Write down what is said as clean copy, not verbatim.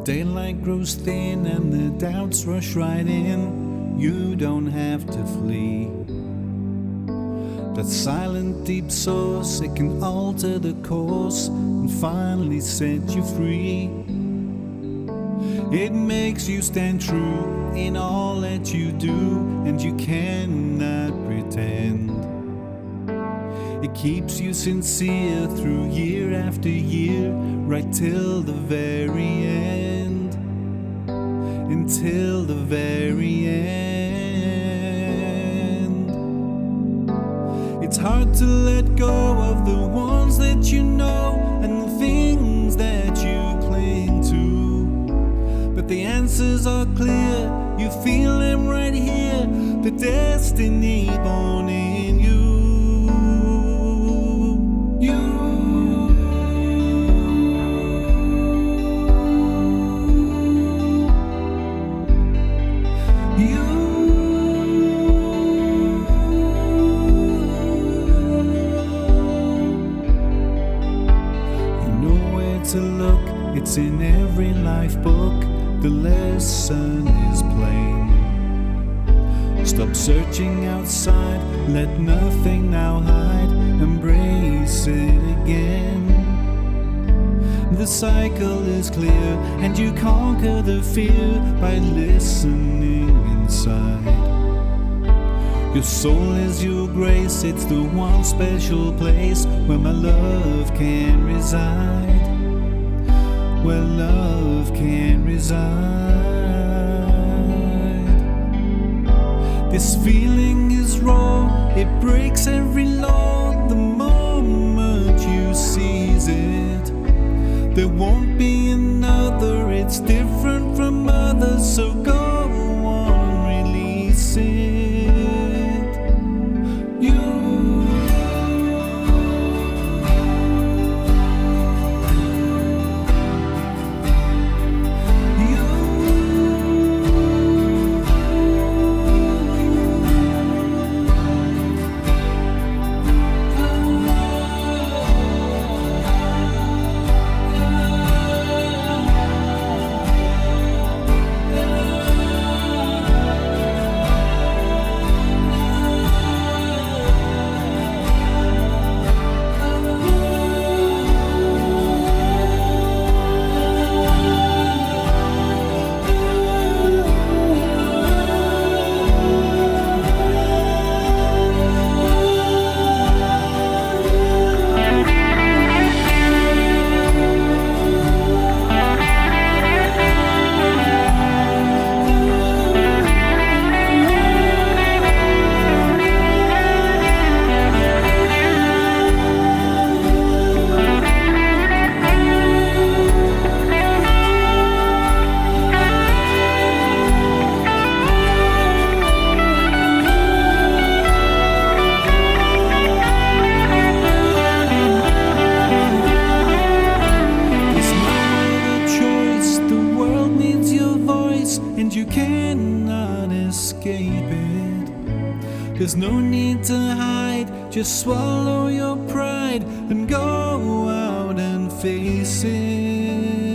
daylight grows thin and the doubts rush right in, you don't have to flee. That silent deep source, it can alter the course and finally set you free. It makes you stand true in all that you do, and you cannot pretend. It keeps you sincere through year after year, right till the very end. Until the very end. It's hard to let go of the ones that you know and the things that you cling to, but the answers are clear, you feel them right here, the destiny born in you. To look, it's in every life book, the lesson is plain. Stop searching outside, let nothing now hide, embrace it again. The cycle is clear, and you conquer the fear by listening inside. Your soul is your grace, it's the one special place where my love can reside. Where love can reside. This feeling is raw, it breaks every law the moment you seize it. There won't be another, it's different from others, so go on, release it. And you cannot escape it. There's no need to hide, just swallow your pride and go out and face it.